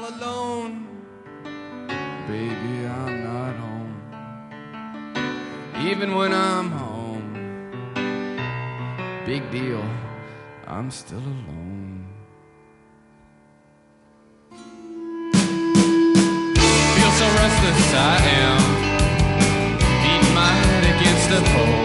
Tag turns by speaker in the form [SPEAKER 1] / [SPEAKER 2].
[SPEAKER 1] all alone. Baby, I'm not home. Even when I'm home, big deal, I'm still alone. Feel so restless I am, beating my head against the pole.